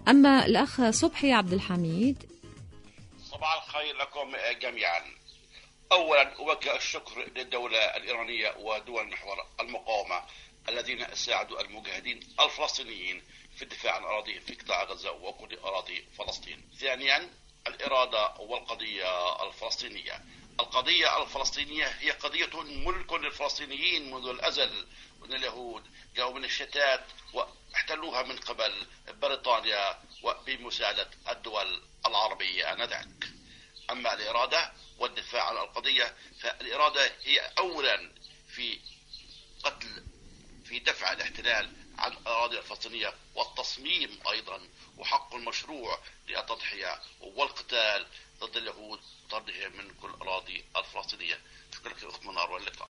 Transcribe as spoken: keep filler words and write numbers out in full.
أما الأخ صبحي عبد الحميد. صباح الخير لكم جميعا. أولا أوجه الشكر للدولة الإيرانية ودول محور المقاومة الذين ساعدوا المجاهدين الفلسطينيين في الدفاع عن أراضيهم في قطاع غزة وكل أراضي فلسطين. ثانيا الإرادة والقضية الفلسطينية. القضية الفلسطينية هي قضية ملك للفلسطينيين منذ الأزل، وأن اليهود جاءوا من الشتات واحتلوها من قبل بريطانيا وبمساعدة الدول العربية آنذاك. أما الإرادة والدفاع عن القضية، فالإرادة هي أولا في قتل في دفع الاحتلال عن الأراضي الفلسطينية، والتصميم أيضا وحق المشروع للتضحية والقتال ضد اليهود وطردهم من كل الأراضي الفلسطينية. شكرا لك أخت منار واللقاء.